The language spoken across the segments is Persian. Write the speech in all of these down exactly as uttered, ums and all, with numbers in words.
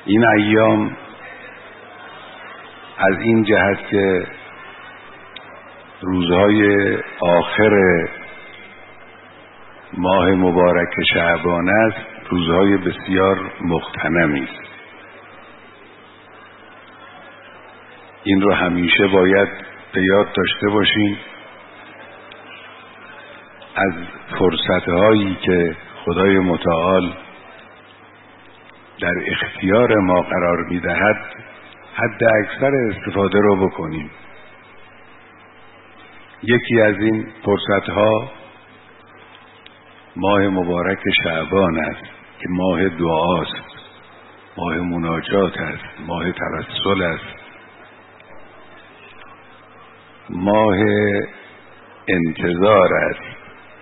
این ایام از این جهت که روزهای آخر ماه مبارک شعبان است، روزهای بسیار مغتنمی است. این رو همیشه باید به یاد داشته باشیم. از فرصتهایی که خدای متعال در اختیار ما قرار می‌دهد حد اکثر استفاده رو بکنیم. یکی از این فرصتها ماه مبارک شعبان است که ماه دعاست، ماه مناجات است، ماه توسل است، ماه انتظار است.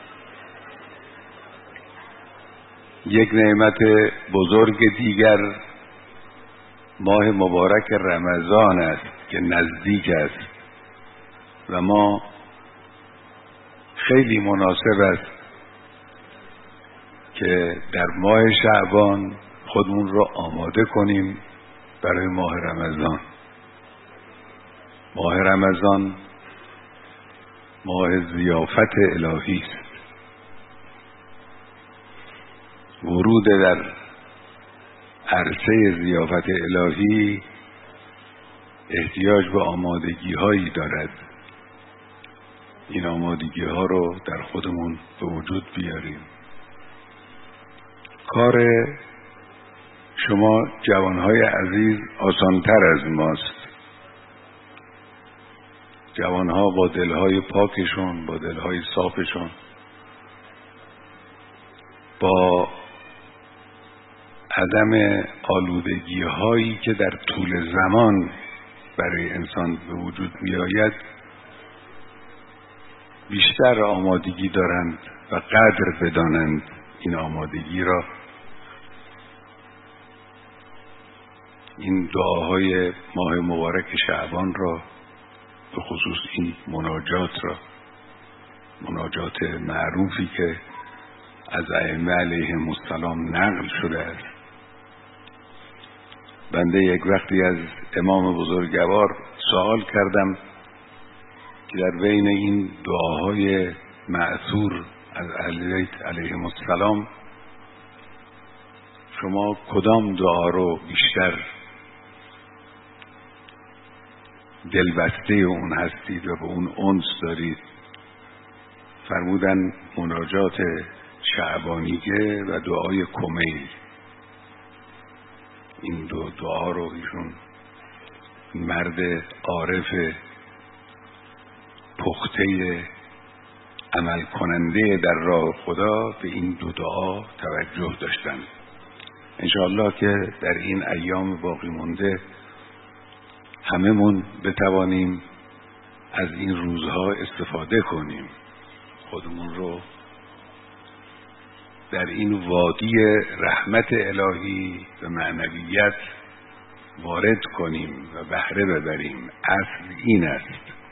یک نعمت بزرگ دیگر ماه مبارک رمضان است که نزدیک است و ما خیلی مناسب است که در ماه شعبان خودمون رو آماده کنیم برای ماه رمضان. ماه رمضان ماه ضیافت الهی است. ورود در عرصه ضیافت الهی احتیاج به آمادگی هایی دارد. این آمادگی ها رو در خودمون به وجود بیاریم. کار شما جوانهای عزیز آسانتر از ماست. جوانها با دلهای پاکشون، با دلهای صافشون، با عدم آلودگی هایی که در طول زمان برای انسان به وجود می آید بیشتر آمادگی دارند و قدر بدانند این آمادگی را. این دعاهای ماه مبارک شعبان را، به خصوص این مناجات را، مناجات معروفی که از ائمه علیهم السلام نقل شده است. بنده یک وقتی از امام بزرگوار سوال کردم که در بین این دعاهای مأثور از اهل بیت علیهم السلام شما کدام دعا رو بیشتر دلبسته اون هستید و به اون انس دارید؟ فرمودن مناجات شعبانیه و دعای کمیل. این دو دعا رو ایشون مرد عارف پخته عمل کننده در راه خدا به این دو دعا توجه داشتن. انشاءالله که در این ایام باقی مونده هممون بتوانیم از این روزها استفاده کنیم، خودمون رو در این وادی رحمت الهی و معنویت وارد کنیم و بهره ببریم. اصل این است.